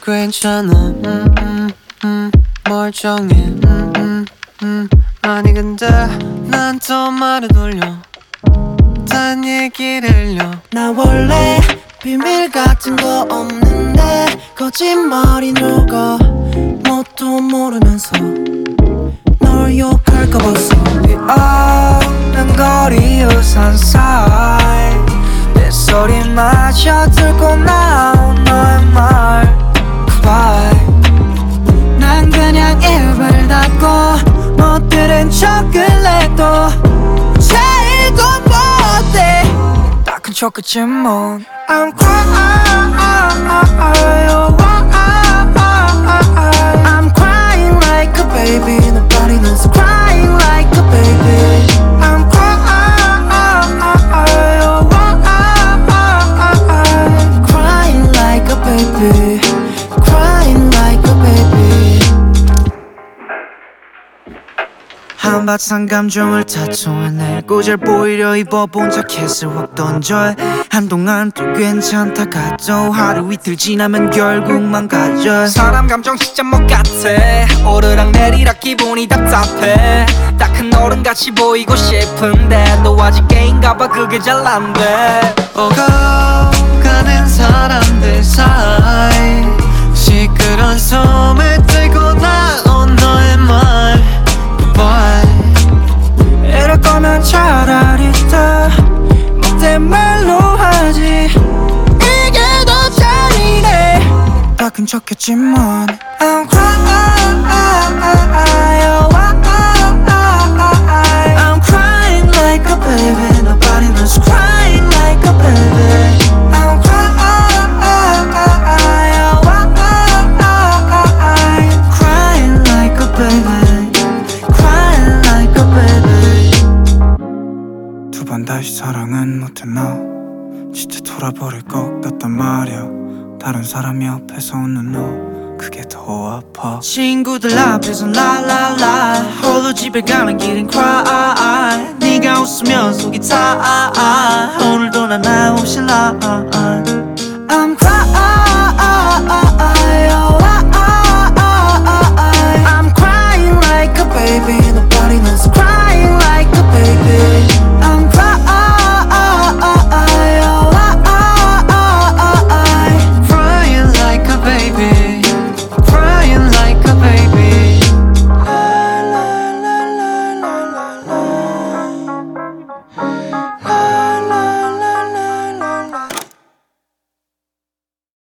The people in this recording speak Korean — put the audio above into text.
괜찮아 멀쩡해 아니 근데 난 또 말을 돌려 딴 얘기를 려 나 원래 비밀 같은 거 없는데 거짓말이 녹아 뭣도 모르면서 널 욕할까 봤어. 이 어른 거리 우산 사이 빗소리마저 들고 나온 너의 말 Goodbye. 난 그냥 입을 닫고 못 들은 척을 해도 제일도 못해. 다 큰 척했지만 I'm crying, I'm crying like a baby. Nobody knows crying like a baby. I'm crying, crying like a baby. Crying like a baby. 한바탕 감정을 타투해내 고잘 보이려 입어본 자켓을 확 던져 한동안 또 괜찮다가도 하루 이틀 지나면 결국 망가져. 사람 감정 진짜 뭐 같아 오르락 내리락 기분이 답답해 다 큰 어른같이 보이고 싶은데 너 아직 게임가봐 그게 잘 안돼. 오가는 사람들 사이 시끄러운 소음을 들고 나온 너의 말 Goodbye. 이럴 거면 차라리 다 못된 말로 하지. 이게 더 잔인해. 다 큰 척했지만 I'm crying, I'm crying like a baby. Nobody knows crying like a baby. I'm crying, crying like a baby. Crying like a baby. 두 번 다시 사랑은 못했나 진짜 돌아버릴 것 같단 말야. 다른 사람 옆에서 웃는 너 그게 더 아파. 친구들 앞에서 라라라 홀로 집에 가는 길은 cry 네가 웃으면 속이 타